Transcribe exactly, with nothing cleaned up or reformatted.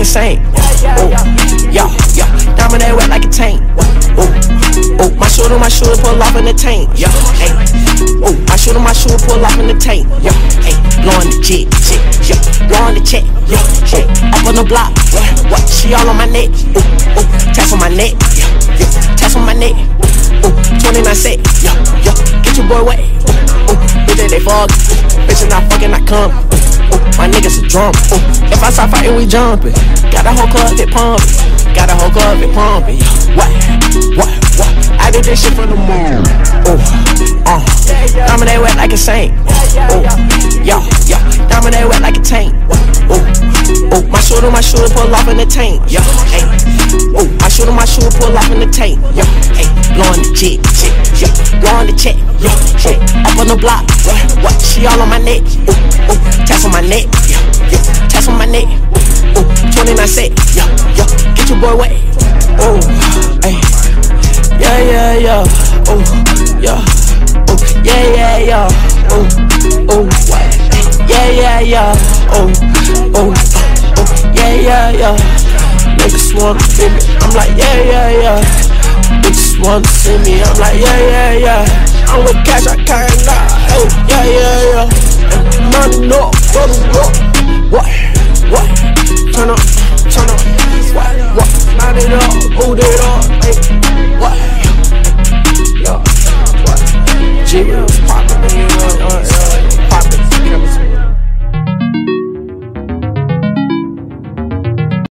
saint. Oh, yeah, yeah. Diamond that wet like a tank. Oh, oh, my shooter, my shooter pull off in the tank. Yeah, hey. Oh, my shooter, my shooter pull off in the tank. Yeah, hey. Blowing the jet, jet, yeah. Blowing the check, yeah. Hey. Up on the block, what? What? She all on my neck. Oh, oh, taps on my neck, yeah, yeah. Taps on my neck. Oh, twenty-nine set, yeah, yeah. Get your boy wet. Oh, oh, bitch, they fuck. Bitch, not fucking, I come. Oh, my niggas are drunk. Oh, if I start fighting, we jumping. Got a whole club that pumping. Got a whole club that pumping. What? What? What? I did this shit from the moon. Oh, uh. Diamond that wet like a saint. Oh, yeah, yeah. Diamond that wet like a tank. Oh, oh. My shooter, my shooter pull off in the tank. Yeah, hey. Oh, my shooter, my shooter pull off in the tank. Yeah, hey. Blowing the jet, jet, yeah. Blowing the check. Yeah, hey. Up on the block. What? What? She all on my neck. Oh, oh. Taps on my neck. Yeah, yeah. Taps on my neck. Oh, twenty-nine set. Yeah, yeah. Get your boy wet. Oh, hey. Yeah, yeah, yeah. Oh, yeah. Oh, yeah, yeah, yeah. Oh, oh, what? Yeah, yeah, yeah. Oh, oh, oh, yeah, yeah, yeah. Niggas wanna see me. I'm like, yeah, yeah, yeah. Bitches wanna see me. I'm like, yeah, yeah, yeah. I'm with cash, I can't lie. Oh, yeah, yeah, yeah. And money, no, go to work. What? What? Turn up, turn up.